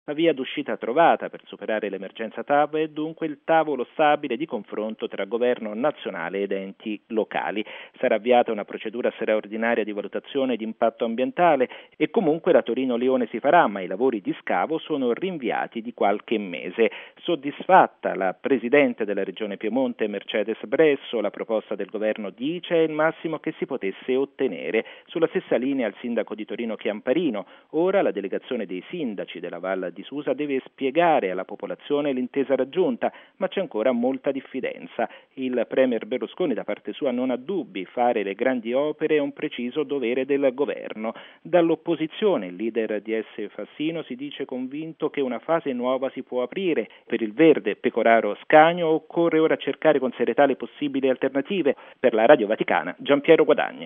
La via d'uscita trovata per superare l'emergenza TAV è dunque il tavolo stabile di confronto tra governo nazionale ed enti locali. Sarà avviata una procedura straordinaria di valutazione di impatto ambientale e comunque la Torino-Lione si farà, ma i lavori di scavo sono rinviati di qualche mese. Soddisfatta la Presidente della Regione Piemonte Mercedes Bresso, la proposta del governo dice è il massimo che si potesse ottenere. Sulla stessa linea il sindaco di Torino Chiamparino. Ora la delegazione dei sindaci della Val di Susa deve spiegare alla popolazione l'intesa raggiunta, ma c'è ancora molta diffidenza. Il premier Berlusconi da parte sua non ha dubbi, fare le grandi opere è un preciso dovere del governo. Dall'opposizione il leader di S. Fassino si dice convinto che una fase nuova si può aprire. Per il Verde Pecoraro Scagno occorre ora cercare con serietà le possibili alternative. Per la Radio Vaticana Giampiero Guadagni.